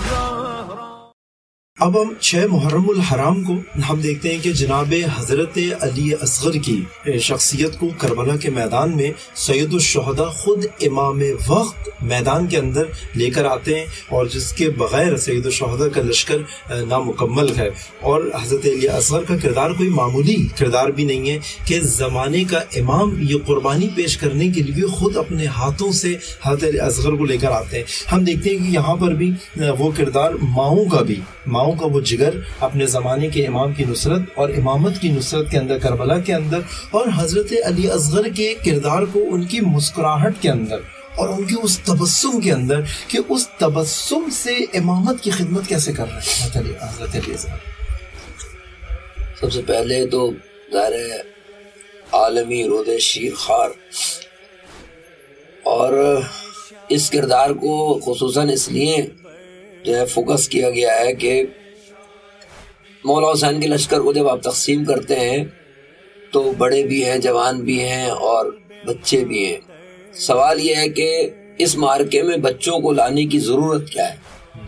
اب ہم 6 محرم الحرام کو ہم دیکھتے ہیں کہ جناب حضرت علی اصغر کی شخصیت کو کربلا کے میدان میں سید الشہداء خود امام وقت میدان کے اندر لے کر آتے ہیں، اور جس کے بغیر سید الشہداء کا لشکر نامکمل ہے۔ اور حضرت علی اصغر کا کردار کوئی معمولی کردار بھی نہیں ہے کہ زمانے کا امام یہ قربانی پیش کرنے کے لیے خود اپنے ہاتھوں سے حضرت علی اصغر کو لے کر آتے ہیں۔ ہم دیکھتے ہیں کہ یہاں پر بھی وہ کردار ماؤں کا وہ جگر اپنے زمانے کے امام کی نصرت اور امامت کی نصرت کے اندر کربلا کے اندر، اور حضرت علی اصغر کے کردار کو ان کی مسکراہٹ کے اندر اور ان کے اس تبسم کے اندر کہ اس تبسم سے امامت کی خدمت کیسے کر رہے ہیں حضرت علی اصغر۔ سب سے پہلے تو ظاہر عالمی رود شیر خوار، اور اس کردار کو خصوصاً اس لیے جو ہے فوکس کیا گیا ہے کہ مولا حسین کے لشکر کو جب آپ تقسیم کرتے ہیں تو بڑے بھی ہیں، جوان بھی ہیں اور بچے بھی ہیں۔ سوال یہ ہے کہ اس مارکے میں بچوں کو لانے کی ضرورت کیا ہے؟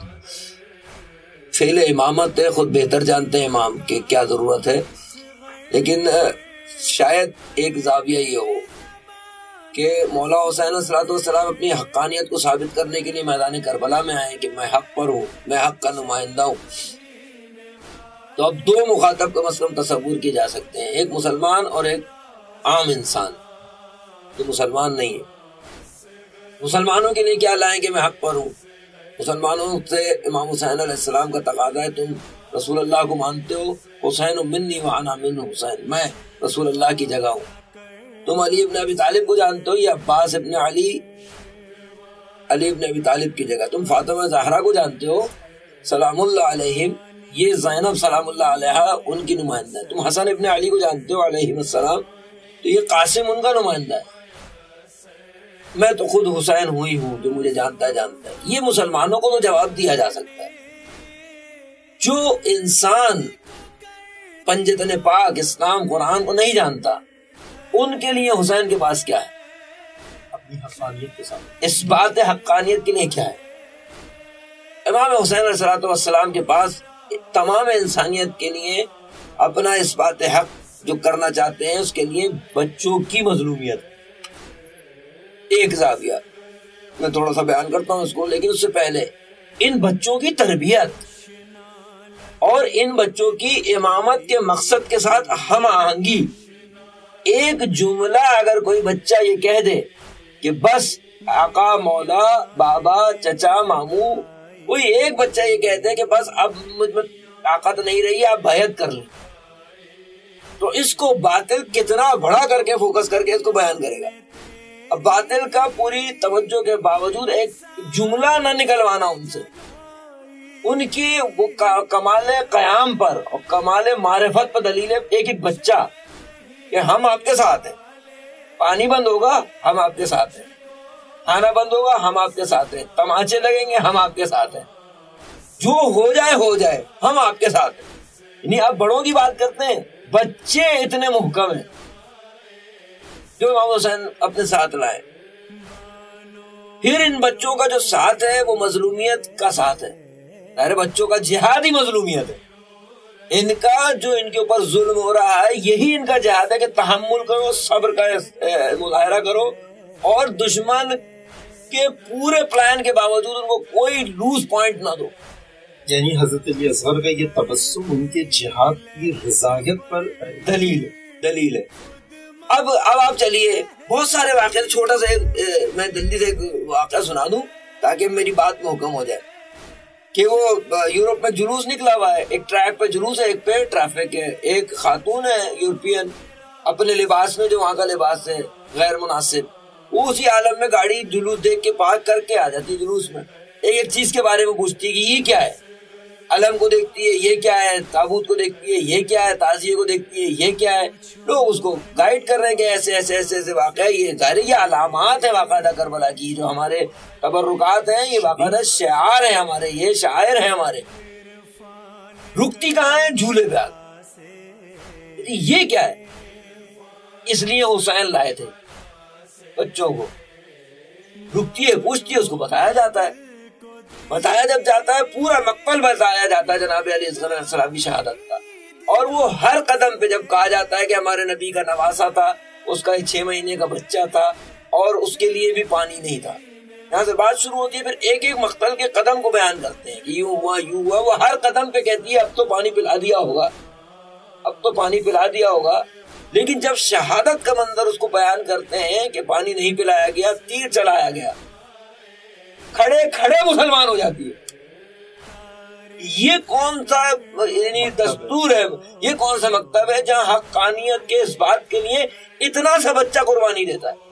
فعل امامت ہے، خود بہتر جانتے ہیں امام کہ کیا ضرورت ہے، لیکن شاید ایک زاویہ یہ ہو کہ مولا حسین الصلوۃ والسلام اپنی حقانیت کو ثابت کرنے کے لیے میدان کربلا میں آئے کہ میں حق پر ہوں، میں حق کا نمائندہ ہوں۔ تو اب 2 مخاطب کا مثلاً تصور کیے جا سکتے ہیں، ایک مسلمان اور ایک عام انسان جو مسلمان نہیں ہے۔ مسلمانوں کے لیے کیا لائیں کہ میں حق پر ہوں؟ مسلمانوں سے امام حسین علیہ السلام کا تقاضا ہے تم رسول اللہ کو مانتے ہو، حسین منی وانا من حسین، میں رسول اللہ کی جگہ ہوں۔ تم علی ابن ابی طالب کو جانتے ہو، یہ عباس ابن علی ابن ابی طالب کی جگہ۔ تم فاطمہ زہرا کو جانتے ہو سلام اللہ علیہم، یہ زینب سلام اللہ علیہا ان کی نمائندہ ہے۔ تم حسن ابن علی کو جانتے ہو علیہ السلام، تو یہ قاسم ان کا نمائندہ ہے۔ میں تو خود حسین ہوئی ہوں، جو مجھے جانتا ہے۔ یہ مسلمانوں کو تو جواب دیا جا سکتا ہے۔ جو انسان پنجتن پاک اسلام قرآن کو نہیں جانتا، ان کے لیے حسین کے پاس کیا ہے؟ اپنی حقانیت کے ساتھ اس بات حقانیت کے لیے کیا ہے؟ امام حسین علیہ السلام کے پاس تمام انسانیت کے لیے اپنا اس بات حق جو کرنا چاہتے ہیں، اس کے لیے بچوں کی مظلومیت ایک زاویہ میں تھوڑا سا بیان کرتا ہوں اس کو، لیکن اس سے پہلے ان بچوں کی تربیت اور ان بچوں کی امامت کے مقصد کے ساتھ ہم آہنگی۔ ایک جملہ اگر کوئی بچہ یہ کہہ دے کہ بس آقا مولا بابا چچا ماموں، کوئی ایک بچہ یہ کہتے ہیں کہ بس اب مجھ میں طاقت نہیں رہی، آپ بیعت کر لیں، تو اس کو باطل کتنا بڑا کر کے فوکس کر کے اس کو بیان کرے گا۔ اب باطل کا پوری توجہ کے باوجود ایک جملہ نہ نکلوانا ان سے، ان کی وہ کمال قیام پر اور کمال معرفت پر دلیل ہے ایک ایک بچہ کہ ہم آپ کے ساتھ ہیں، پانی بند ہوگا ہم آپ کے ساتھ ہیں، کھانا بند ہوگا ہم آپ کے ساتھ ہیں، تماچے لگیں گے ہم آپ کے ساتھ ہیں، جو ہو جائے ہم آپ کے ساتھ ہیں۔ یعنی آپ بڑوں کی بات کرتے ہیں، بچے اتنے محکم ہیں جو امام حسین اپنے ساتھ لائے۔ پھر ان بچوں کا جو ساتھ ہے وہ مظلومیت کا ساتھ ہے، ظاہر بچوں کا جہادی مظلومیت ہے، ان کا جو ان کے اوپر ظلم ہو رہا ہے یہی ان کا جہاد ہے کہ تحمل کرو، صبر کا مظاہرہ کرو، اور دشمن کے پورے پلان کے باوجود ان کو کوئی لوز پوائنٹ نہ دو۔ یعنی حضرت علی اصغر کا یہ تبسم ان کے جہاد کی رضایت پر دلیل ہے۔ اب آپ چلیے بہت سارے واقعے، چھوٹا سا میں جلدی سے ایک واقعہ سنا دوں تاکہ میری بات محکم ہو جائے کہ وہ یورپ میں جلوس نکلا ہوا ہے، ایک ٹریک پہ جلوس ہے، ایک پہ ٹریفک ہے، ایک خاتون ہے یورپین اپنے لباس میں جو وہاں کا لباس ہے غیر مناسب، وہ اسی عالم میں گاڑی جلوس دیکھ کے پارک کر کے آ جاتی ہے جلوس میں، ایک چیز کے بارے میں پوچھتی ہے کہ یہ کیا ہے، علم کو دیکھتی ہے یہ کیا ہے، تابوت کو دیکھتی ہے یہ کیا ہے، تعزیے کو دیکھتی ہے یہ کیا ہے، لوگ اس کو گائیڈ کر رہے ہیں کہ ایسے ایسے ایسے ایسے واقعہ، یہ ظاہر یہ علامات ہیں باقاعدہ کربلا کی، جو ہمارے تبرکات ہیں یہ باقاعدہ شعار ہیں ہمارے، یہ شاعر ہیں ہمارے، رکتی کہاں ہے؟ جھولے پہ۔ یہ کیا ہے؟ اس لیے حسین لائے تھے بچوں کو، رکتی ہے پوچھتی ہے، اس کو بتایا جاتا ہے بتایا جب جاتا ہے، پورا مقبل بتایا جاتا ہے جناب علی اصغر علیہ السلام کی شہادت کا، اور وہ ہر قدم پہ جب کہا جاتا ہے کہ ہمارے نبی کا نواسا تھا، اس کا 6 مہینے کا بچہ تھا اور اس کے لیے بھی پانی نہیں تھا، یہاں سے بات شروع ہوتی ہے، پھر ایک ایک مقتل کے قدم کو بیان کرتے ہیں کہ یوں ہوا، وہ ہر قدم پہ کہتی ہے اب تو پانی پلا دیا ہوگا، اب تو پانی پلا دیا ہوگا، لیکن جب شہادت کا منظر اس کو بیان کرتے ہیں کہ پانی نہیں پلایا گیا، تیر چلایا گیا، کھڑے کھڑے مسلمان ہو جاتی ہے۔ یہ کون سا یعنی دستور ہے، یہ کون سا مکتب ہے جہاں حقانیت کے اس بات کے لیے اتنا سا بچہ قربانی دیتا ہے،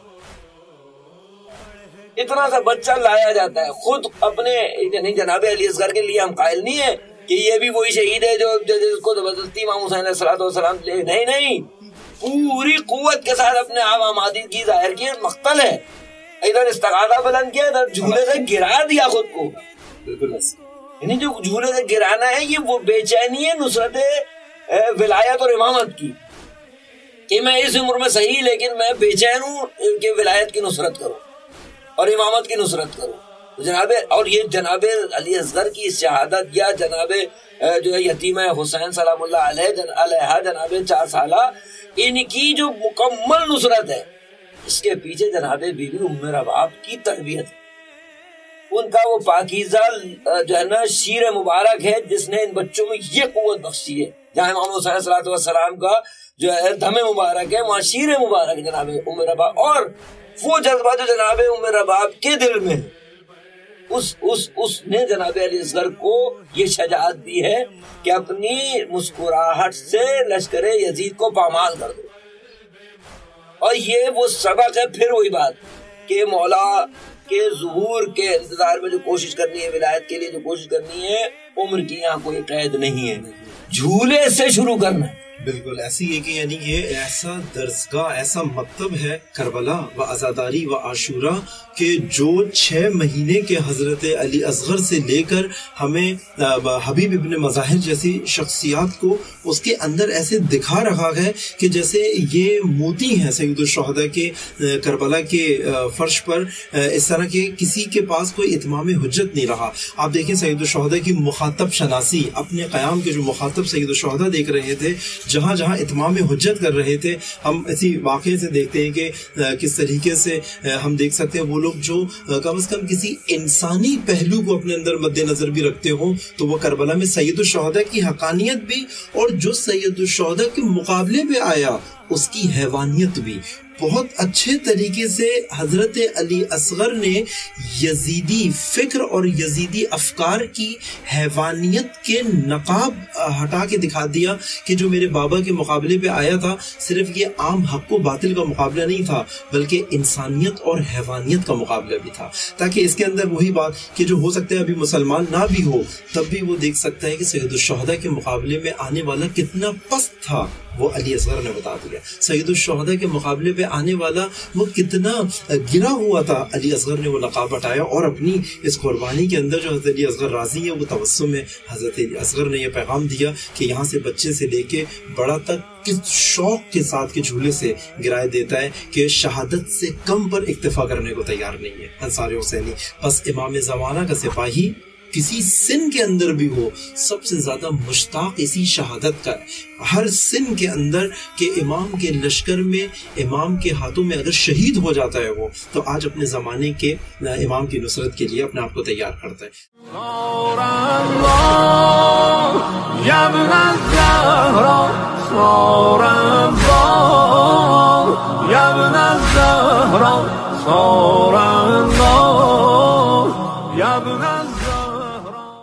اتنا سا بچہ لایا جاتا ہے؟ خود اپنے یعنی جناب علی اصغر کے لیے ہم قائل نہیں ہے کہ یہ بھی وہی شہید ہے جو جس کو زبردستی امام حسین علیہ الصلوۃ والسلام لے، نہیں، پوری قوت کے ساتھ اپنے آپ آمادی کی ظاہر کی، مقتل ہے، ادھر استغاثہ بلند کیا، ادھر جھولے سے گرا دیا خود کو، بالکل یعنی جو جھولے سے گرانا ہے یہ وہ بے چینی ہے نصرت ولایت اور امامت کی، کہ میں اس عمر میں صحیح لیکن میں بے چین ہوں کہ ولایت کی نصرت کروں اور امامت کی نصرت کروں جناب۔ اور یہ جناب علی اصغر کی شہادت یا جناب جو ہے یتیمہ حسین سلام اللہ علیہ جناب 4 سالہ، ان کی جو مکمل نصرت ہے، اس کے پیچھے جناب بی بی ام رباب کی تربیت، ان کا وہ پاکیزہ جو ہے نا شیر مبارک ہے جس نے ان بچوں میں یہ قوت بخشی ہے، جہاں امام حسین صلی والسلام کا جو ہے دم مبارک ہے، وہاں شیر مبارک جناب ام رباب، اور وہ جذبہ جو جناب ام رباب کے دل میں اس نے جناب علی اصغر کو یہ شجاعت دی ہے کہ اپنی مسکراہٹ سے لشکر یزید کو پامال کر دو، اور یہ وہ سبق ہے، پھر وہی بات کہ مولا کے ظہور کے انتظار میں جو کوشش کرنی ہے، ولایت کے لیے جو کوشش کرنی ہے، عمر کی یہاں کوئی قید نہیں ہے، جھولے سے شروع کرنا ہے۔ بالکل ایسی ہے کہ یعنی یہ ایسا درسگاہ، ایسا مکتب ہے کربلا و عزاداری و عاشورہ کہ جو 6 مہینے کے حضرت علی اصغر سے لے کر ہمیں حبیب ابن مظاہر جیسی شخصیات کو اس کے اندر ایسے دکھا رہا ہے کہ جیسے یہ موتی ہیں سید الشہداء کے کربلا کے فرش پر، اس طرح کے کسی کے پاس کوئی اتمام حجت نہیں رہا۔ آپ دیکھیں سید الشہداء کی مخاطب شناسی، اپنے قیام کے جو مخاطب سید الشہداء دیکھ رہے تھے، جہاں جہاں اتمام حجت کر رہے تھے، ہم اسی واقعے سے دیکھتے ہیں کہ کس طریقے سے ہم دیکھ سکتے ہیں وہ لوگ جو کم از کم کسی انسانی پہلو کو اپنے اندر مد نظر بھی رکھتے ہوں، تو وہ کربلا میں سید الشہداء کی حقانیت بھی، اور جو سید الشہداء کے مقابلے پہ آیا اس کی حیوانیت بھی بہت اچھے طریقے سے حضرت علی اصغر نے یزیدی فکر اور یزیدی افکار کی حیوانیت کے نقاب ہٹا کے دکھا دیا کہ جو میرے بابا کے مقابلے پہ آیا تھا، صرف یہ عام حق و باطل کا مقابلہ نہیں تھا، بلکہ انسانیت اور حیوانیت کا مقابلہ بھی تھا، تاکہ اس کے اندر وہی بات کہ جو ہو سکتا ہے ابھی مسلمان نہ بھی ہو تب بھی وہ دیکھ سکتا ہے کہ سید الشہداء کے مقابلے میں آنے والا کتنا پست تھا، وہ علی اصغر نے بتا دیا۔ سید الشہداء کے مقابلے پہ آنے والا وہ کتنا گرا ہوا تھا، علی اصغر نے وہ لقب ہٹایا، اور اپنی اس قربانی کے اندر جو حضرت علی اصغر راضی ہے، وہ تبسم میں حضرت علی اصغر نے یہ پیغام دیا کہ یہاں سے بچے سے لے کے بڑا تک کس شوق کے ساتھ کے جھولے سے گرائے دیتا ہے کہ شہادت سے کم پر اکتفا کرنے کو تیار نہیں ہے انصار حسینی۔ بس امام زمانہ کا سپاہی کسی سن کے اندر بھی ہو، سب سے زیادہ مشتاق اسی شہادت کا ہر سن کے اندر کہ امام کے لشکر میں، امام کے ہاتھوں میں اگر شہید ہو جاتا ہے وہ، تو آج اپنے زمانے کے امام کی نصرت کے لیے اپنے آپ کو تیار کرتا ہے۔ یا ابن الزہرا